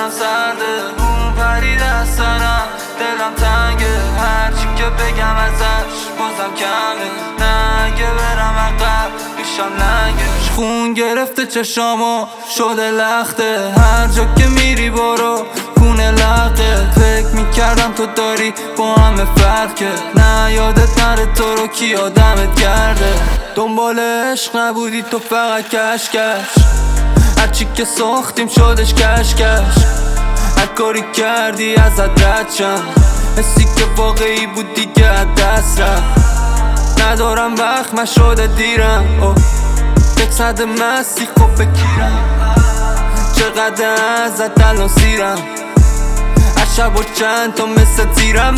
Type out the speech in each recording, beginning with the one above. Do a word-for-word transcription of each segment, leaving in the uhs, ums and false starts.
تنم سرده، اون پرید از سرم، دلم تنگه، هرچی که بگم ازش بازم کمه. نه اگه برم عقب میشم لنگش، خون گرفته چشامو شده لخته، هر جا که میری برو خونه لقه. فکر میکردم تو داری با همه فرق که، نه یادت نره تو رو کی آدمت کرده. دنبال عشق نبودی تو فقط کش کش، هرچی که ساختیم شدش کش کش. هر کاری کردی ازت رد شم، حسی که واقعی بود دیگه از دست رفت. ندارم وقت من شده دیرم، یک صد مستی خوب بکیرم، چقدر ازت الان سیرم، هر شب و چند تا مثل تیرم.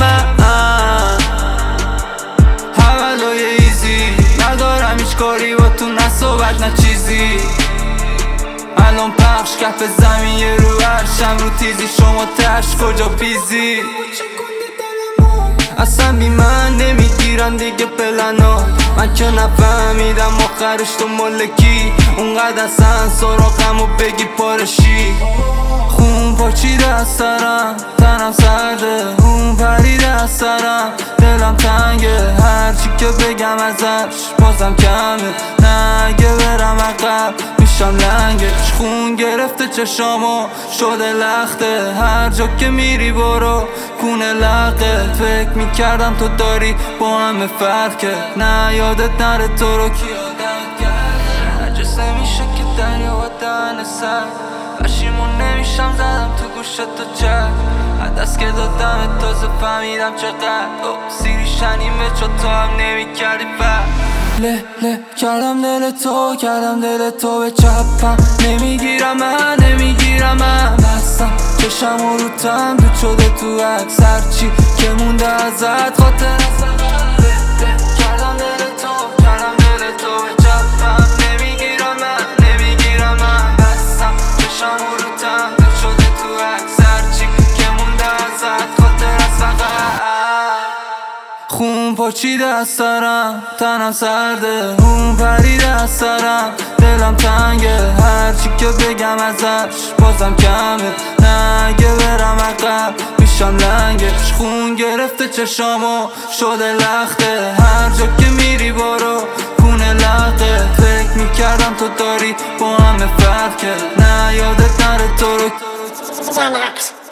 حولای ایزی ندارم هیچ کاری با تو، نه صحبت نه چیزی. الان پخش کف زمین یه رو عرشم رو تیزی، شما تش کجا پیزی. اصلا بی من نمیگیرن دیگه پلنا، من که نفهمیدم آخرش تو مالکی. اونقدر اصلا سراغم و بگی پارشی، خون پاچیده از سرم، تنم سرده، اون پریده از سرم، دلم تنگه، هرچی که بگم ازش بازم کمه. نه اگه برم عقب میشم لنگش، خون گرفته چشامو شده لخته، هر جا که میری برو خونه لقه. فکر میکردم تو داری با همه فرق که، نه یادت نره تو رو کی آدمت کرده. نجس نمیشه که دریا و دهن سر، پشیمون نمیشم زدم تو گوشت تو چه، دست که دادم تازه فهمیدم چقدر سیری شنیمه، چون تو هم نمی کردی فرق. له له کردم دل تو، کردم دل تو به چپم، نمیگیرم من نمیگیرم من بستم چشم و رو تم دود شده تو عکس، هرچی که مونده ازت خاطر از له له کردم دل تو، کردم دل تو به چپم، نمیگیرم من نمیگیرم من بستم چشم و رو تم دود شده تو عکس، هرچی که مونده ازت خاطر از فقط. خون پاچیده از سرم، تنم سرده، اون پریده از سرم، دلم تنگه، هرچی که بگم ازش بازم کمه. نه اگه برم عقب میشم لنگش، خون گرفته چشامو شده لخته، هر جا که میری برو خونه لقه. فکر میکردم تو داری با همه فرق که، نه یادت نره تو رو